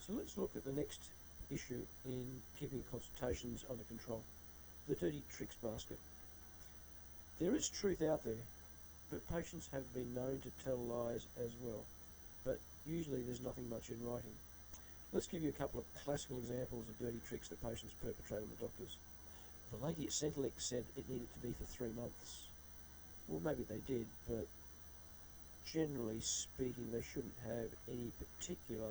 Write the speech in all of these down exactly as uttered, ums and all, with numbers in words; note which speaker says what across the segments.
Speaker 1: So let's look at the next issue in keeping consultations under control, the dirty tricks basket. There is truth out there, but patients have been known to tell lies as well, but usually there's nothing much in writing. Let's give you a couple of classical examples of dirty tricks that patients perpetrate on the doctors. The lady at Centrelink said it needed to be for three months. Well, maybe they did, but generally speaking, they shouldn't have any particular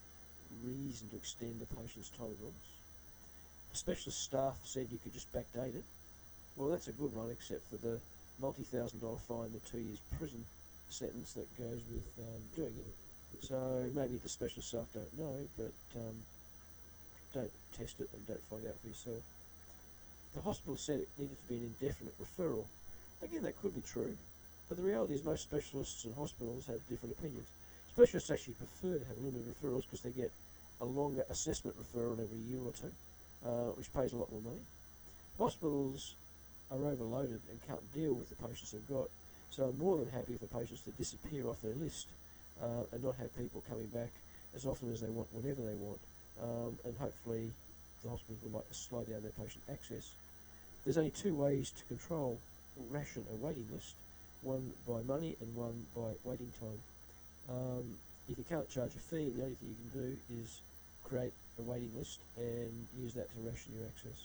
Speaker 1: reason to extend the patient's tolerance. Specialist staff said you could just backdate it. Well, that's a good one, except for the multi-thousand dollar fine, the two years prison sentence that goes with um, doing it. So maybe the specialist staff don't know, but um, don't test it and don't find out for yourself. The hospital said it needed to be an indefinite referral. Again, that could be true, but the reality is most specialists and hospitals have different opinions. Specialists actually prefer to have limited referrals because they get a longer assessment referral every year or two, uh, which pays a lot more money. Hospitals are overloaded and can't deal with the patients they've got, so I'm more than happy for patients to disappear off their list uh, and not have people coming back as often as they want, whenever they want, um, and hopefully the hospitals would like to slow down their patient access. There's only two ways to control or ration a waiting list, one by money and one by waiting time. Um, if you can't charge a fee, the only thing you can do is create a waiting list and use that to ration your access.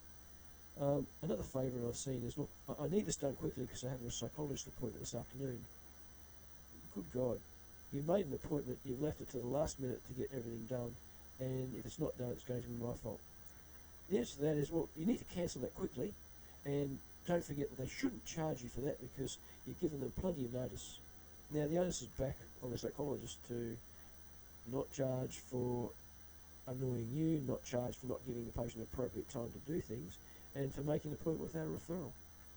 Speaker 1: Um, another favourite I've seen is, look, I, I need this done quickly because I have a psychologist appointment this afternoon. Good God, you've made an appointment, you've left it to the last minute to get everything done, and if it's not done, it's going to be my fault. The answer to that is, well, you need to cancel that quickly, and don't forget that they shouldn't charge you for that because you've given them plenty of notice. Now, the onus is back on the psychologist to not charge for annoying you, not charge for not giving the patient appropriate time to do things, and for making an appointment without a referral.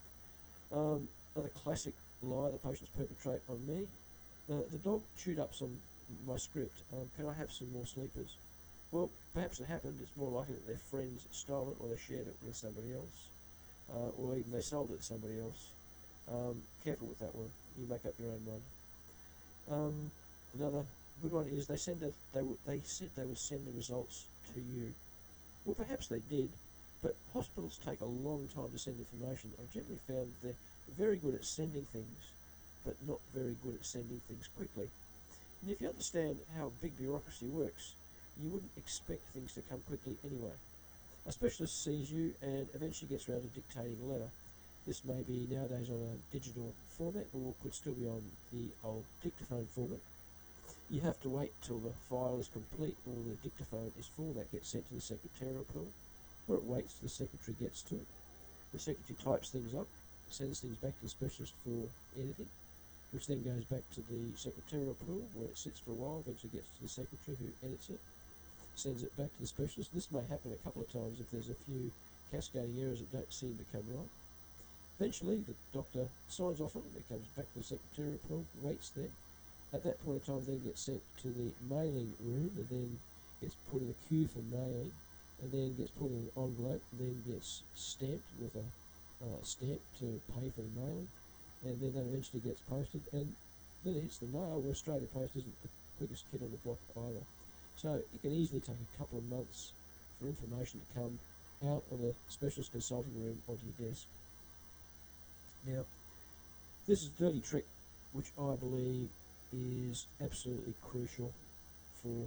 Speaker 1: Um, another classic lie that patients perpetrate on me, the, the dog chewed up some my script, um, can I have some more sleepers? Well, perhaps it happened, it's more likely that their friends stole it or they shared it with somebody else, uh, or even they sold it to somebody else. Um, careful with that one, you make up your own mind. Um, another good one is they send a, they w- they said they would send the results to you. Well, perhaps they did, but hospitals take a long time to send information. I've generally found that they're very good at sending things, but not very good at sending things quickly. And if you understand how big bureaucracy works, you wouldn't expect things to come quickly anyway. A specialist sees you and eventually gets around to dictating a letter. This may be nowadays on a digital format or could still be on the old dictaphone format. You have to wait till the file is complete or the dictaphone is full. That gets sent to the secretarial pool, where it waits till the secretary gets to it. The secretary types things up, sends things back to the specialist for editing, which then goes back to the secretarial pool, where it sits for a while, eventually gets to the secretary who edits it, sends it back to the specialist. This may happen a couple of times if there's a few cascading errors that don't seem to come right. Eventually, the doctor signs off on it, it comes back to the secretarial pool, waits there. At that point in time, then gets sent to the mailing room, and then gets put in a queue for mailing, and then gets put in an envelope, and then gets stamped with a uh, stamp to pay for the mailing, and then that eventually gets posted, and then it hits the mail, where Australia Post isn't the quickest kid on the block either. So it can easily take a couple of months for information to come out of a specialist consulting room onto your desk. Now, this is a dirty trick which I believe is absolutely crucial for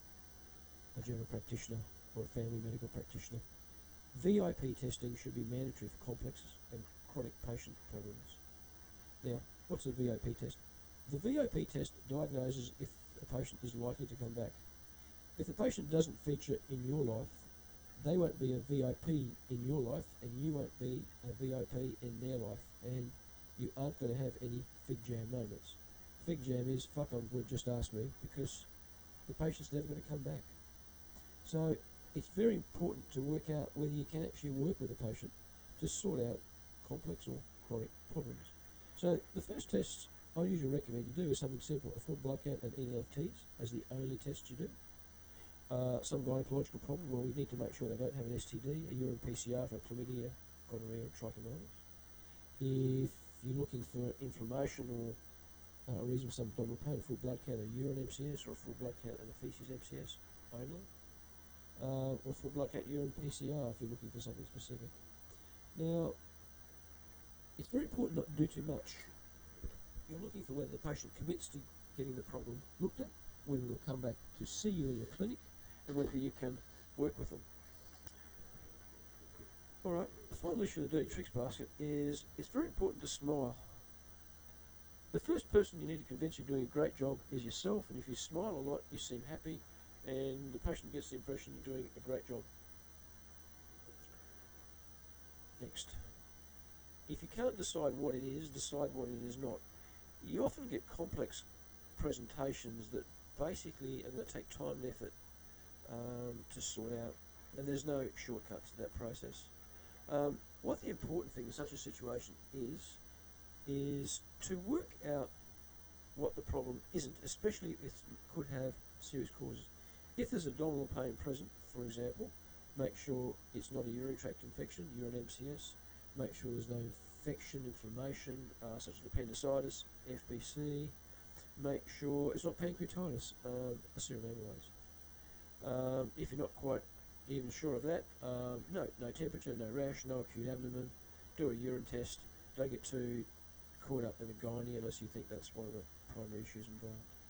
Speaker 1: a general practitioner or a family medical practitioner. V I P testing should be mandatory for complex and chronic patient problems. Now, what's a V I P test? The V I P test diagnoses if a patient is likely to come back. If the patient doesn't feature in your life, they won't be a V I P in your life, and you won't be a V I P in their life, and you aren't going to have any fig jam moments. Fig jam is, fuck, I'm good, just ask me, because the patient's never going to come back. So it's very important to work out whether you can actually work with a patient to sort out complex or chronic problems. So the first test I usually recommend you do is something simple, a full blood count and E L F Ts as the only test you do. Uh, some gynecological problem, well, we need to make sure they don't have an S T D, a urine P C R for chlamydia, gonorrhea, or trichomoniasis. If you're looking for inflammation or uh, a reason for some abdominal pain, a full blood count, a urine M C S, or a full blood count and a faeces M C S only, uh, or a full blood count urine P C R if you're looking for something specific. Now, it's very important not to do too much. You're looking for whether the patient commits to getting the problem looked at, whether they'll come back to see you in your clinic, and whether you can work with them. Alright, the final issue of the dirty tricks basket is it's very important to smile. The first person you need to convince you're doing a great job is yourself, and if you smile a lot, you seem happy, and the patient gets the impression you're doing a great job. Next. If you can't decide what it is, decide what it is not. You often get complex presentations that basically are going to take time and effort um, to sort out, and there's no shortcuts to that process. Um, what the important thing in such a situation is, is to work out what the problem isn't, especially if it could have serious causes. If there's abdominal pain present, for example, make sure it's not a urinary tract infection, urine M C S. Make sure there's no infection, inflammation, uh, such as appendicitis, F B C. Make sure it's not pancreatitis, um, a serum amylase. Um, if you're not quite even sure of that, um, no, no temperature, no rash, no acute abdomen. Do a urine test. Don't get too caught up in the gynae unless you think that's one of the primary issues involved.